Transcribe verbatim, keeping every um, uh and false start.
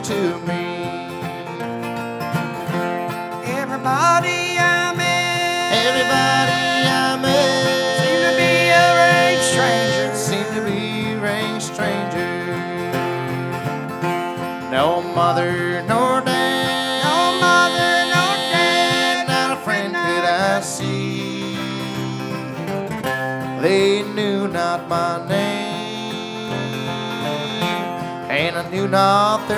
to me. Everybody I met, Everybody I met seemed to be a range stranger. Seemed to be a range stranger. No mother nor dad, No mother, no dad, not a friend could I see. They knew not my name, and I knew not their